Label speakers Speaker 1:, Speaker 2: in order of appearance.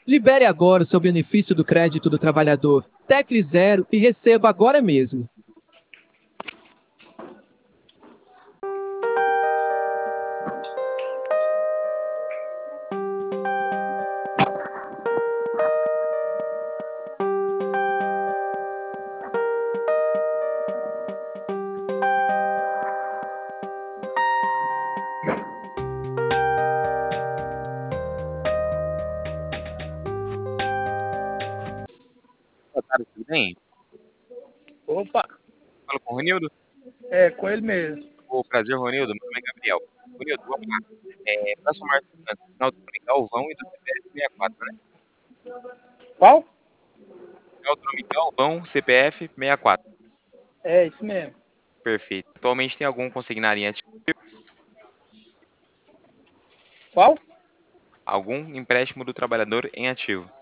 Speaker 1: Libere agora o seu benefício do crédito do trabalhador. Tecle zero e receba agora mesmo.
Speaker 2: Boa tarde, tudo bem?
Speaker 3: Opa,
Speaker 2: Falo com o Ronildo.
Speaker 3: é com ele mesmo.
Speaker 2: O prazer, Ronildo. Meu nome é Gabriel. Ronildo, vamos lá. Para somar segurança, final do nome Galvão e do CPF 64, né?
Speaker 3: Qual?
Speaker 2: Final do nome Galvão, CPF 64.
Speaker 3: É isso mesmo.
Speaker 2: Perfeito. Atualmente tem algum consignaria em ativo?
Speaker 3: Qual?
Speaker 2: Algum empréstimo do trabalhador em ativo?